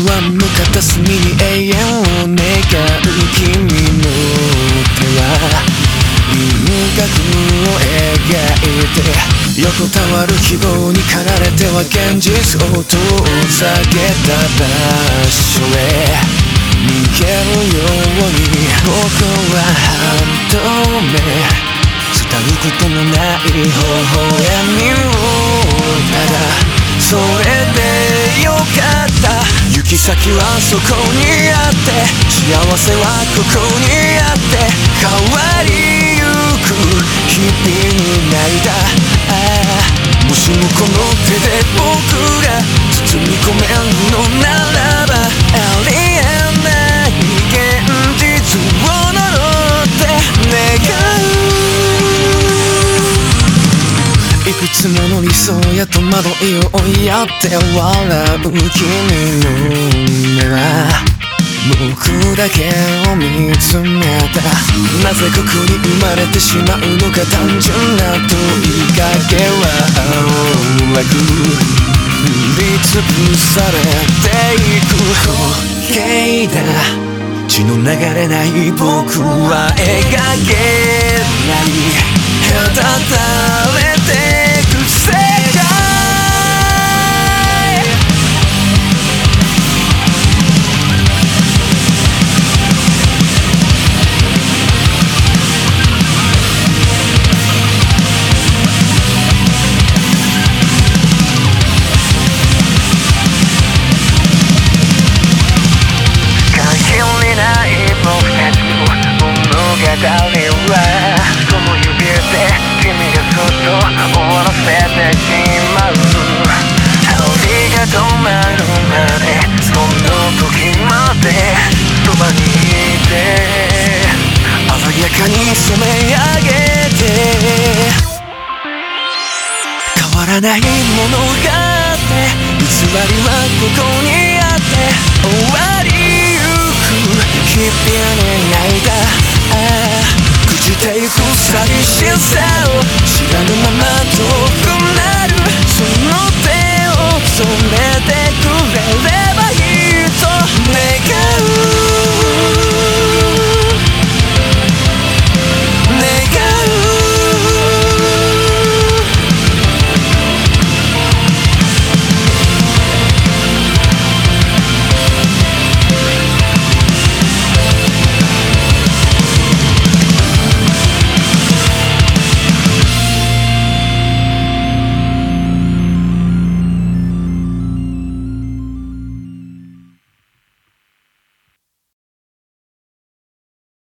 向片隅に永遠を願う君の手は輪郭を描いて横たわる希望に駆られては現実を遠ざけた場所へ逃げるように僕は半透明伝うことのない微笑みをただそれでよかった行き先はそこにあって幸せはここにあって変わりゆく日々に泣いたもしもこの手で僕が包み込めるのならばありえない現実を呪って願ういくつもの理想や戸惑いを追いやって笑う君の目は僕だけを見つめたなぜここに生まれてしまうのか単純な問いかけは青く塗りつぶされていく滑稽だ血の流れない僕は描けない隔たれてく世界限りない僕たちの物語はその指で君がそっと終わらせてしまう針が止まるまでその時までそばにいて鮮やかに染め上げて変わらないものがあって偽りはここにあって終わりゆく日々に泣いた朽ちてゆく寂しさを知らぬまま遠くなる